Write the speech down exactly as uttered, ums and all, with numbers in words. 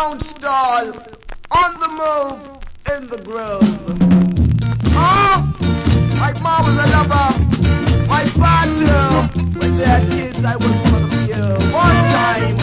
don't stall, on the move, in the groove. Oh, my mom was a lover, my father, when they had kids I was one of you. One time.